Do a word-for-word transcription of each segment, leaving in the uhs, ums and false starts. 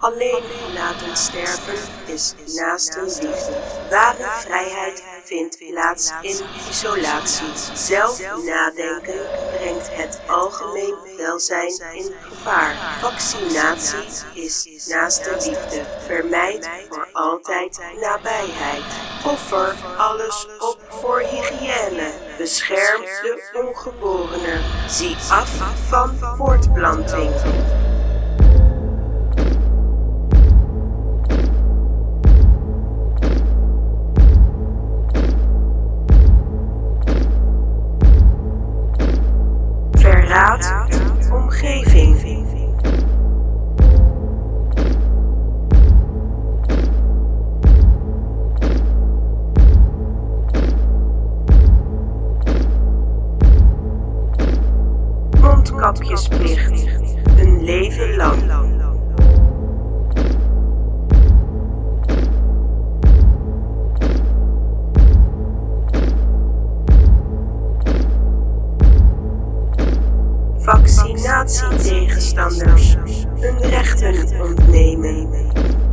Alleen laten sterven is naastenliefde. Ware vrijheid vindt plaats in isolatie. Zelf nadenken brengt het algemeen welzijn in gevaar. Vaccinatie is naastenliefde. Vermijd voor altijd nabijheid. Offer alles op voor hygiëne. Bescherm de ongeborenen. Zie af van voortplanting. Verraad de omgeving. Mondkapjesplicht, een leven lang. Vaccinatietegenstanders hun rechten ontnemen.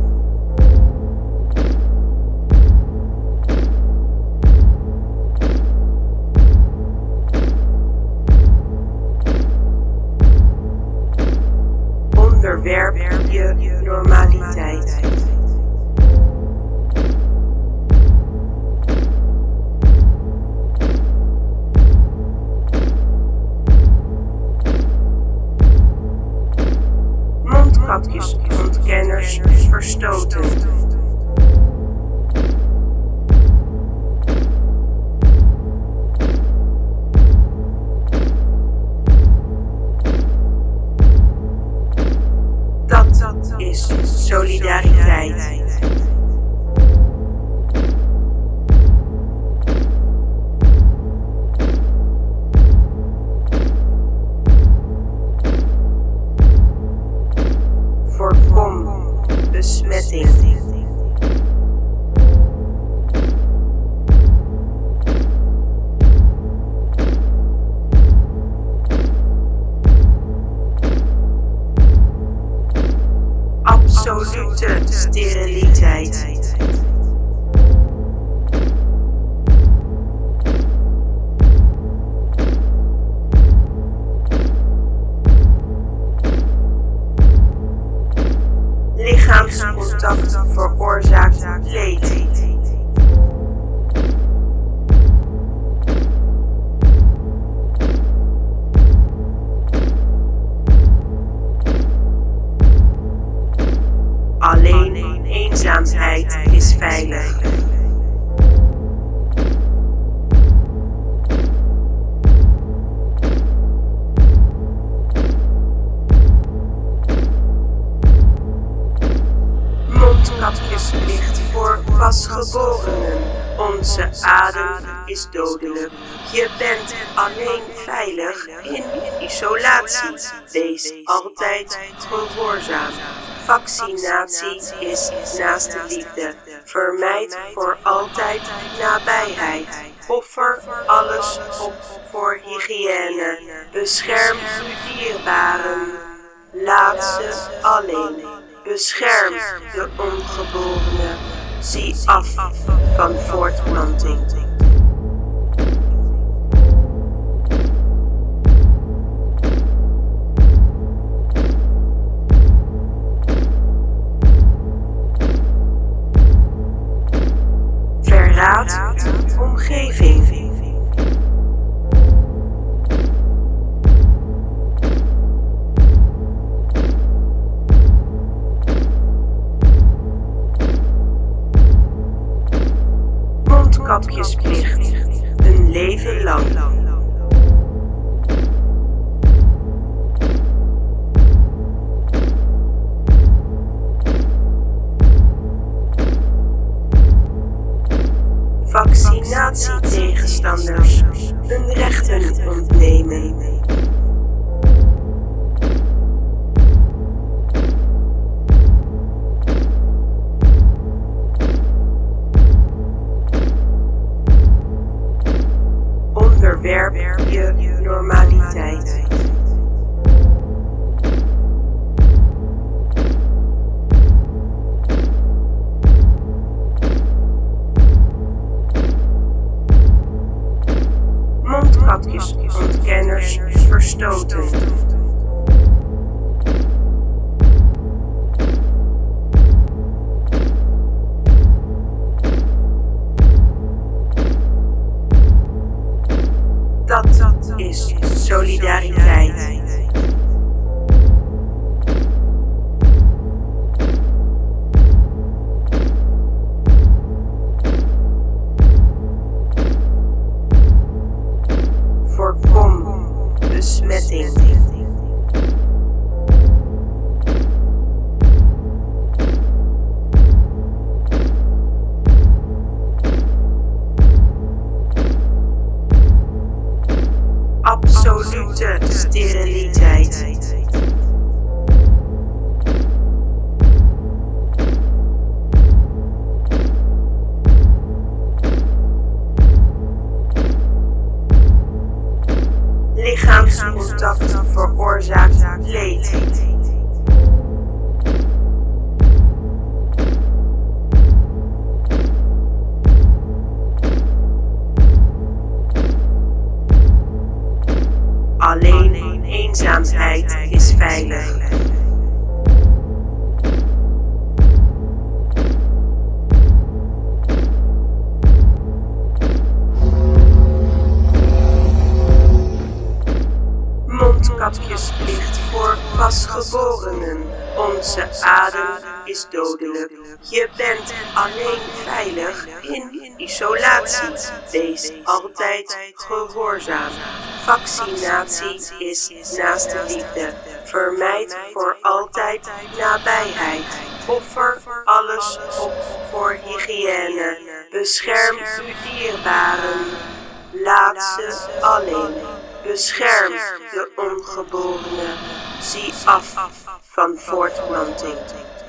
Onderwerp je normaliteit. Mondkapjesontkenners verstoten. Dat is solidariteit. Voorkom besmetting. Absolute steriliteit. Lichaamscontact veroorzaakt leed. Alleen eenzaamheid is veilig. Mondkapjesplicht voor pasgeborenen. Onze adem is dodelijk. Je bent alleen veilig in isolatie. Wees altijd gehoorzaam. Vaccinatie is naastenliefde. Vermijd voor altijd nabijheid. Offer alles op voor hygiëne. Bescherm uw dierbaren. Laat ze alleen. Bescherm de ongeborenen. Zie af van voortplanting. Verraad de omgeving. Mondkapjesplicht, een leven lang. Vaccinatietegenstanders hun rechten ontnemen. Onderwerp je normaliteit. is dodelijk. Je bent alleen veilig in isolatie. Wees altijd gehoorzaam. Vaccinatie is naaste liefde. Vermijd voor altijd nabijheid. Offer alles op voor hygiëne. Bescherm uw dierbaren. Laat ze alleen. Bescherm de ongeborenen. Zie af van voortplanting.